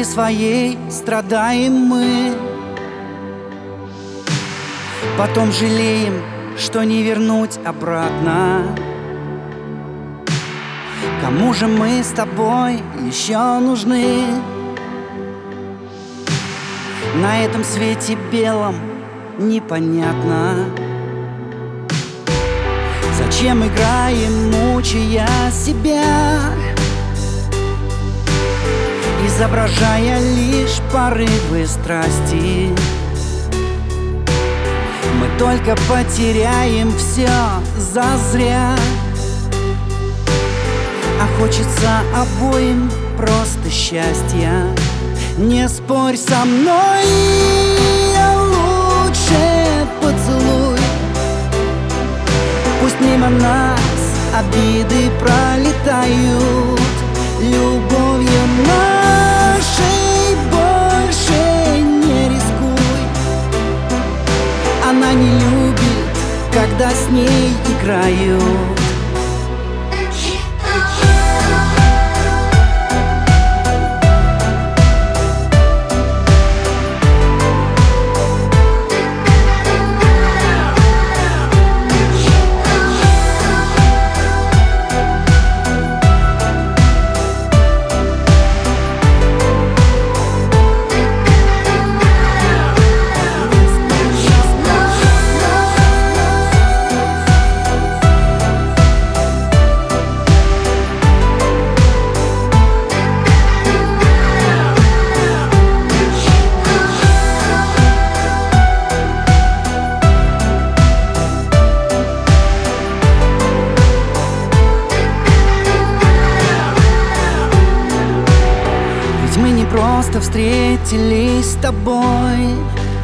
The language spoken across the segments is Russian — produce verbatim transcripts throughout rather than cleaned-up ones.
силе своей страдаем мы, потом жалеем, что не вернуть обратно. Кому же мы с тобой еще нужны? На этом свете белом непонятно, зачем играем, мучая себя, изображая лишь порывы страсти. Мы только потеряем все зазря, а хочется обоим просто счастья. Не спорь со мной, а лучше поцелуй. Пусть мимо нас обиды пролетают, любовью нашей больше не рискуй. Она не любит, когда с ней играют. Мы не просто встретились с тобой,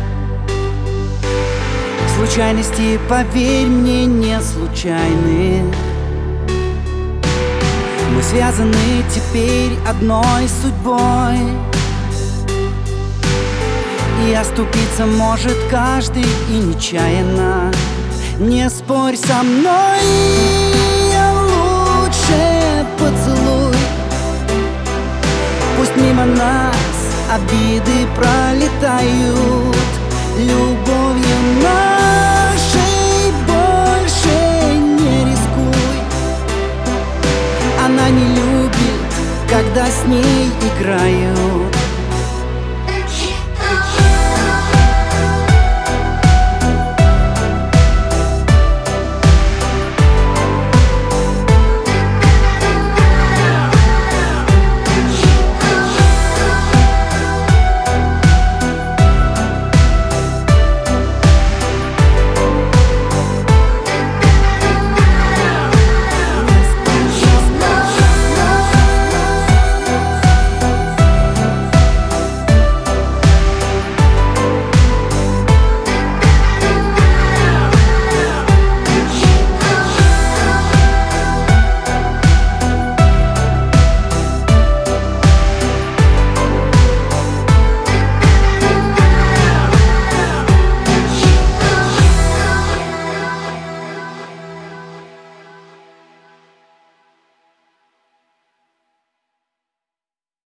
случайности, поверь мне, не случайны. Мы связаны теперь одной судьбой, и оступиться может каждый и нечаянно. Не спорь со мной, а лучше поцелуй. Пусть мимо нас обиды пролетают,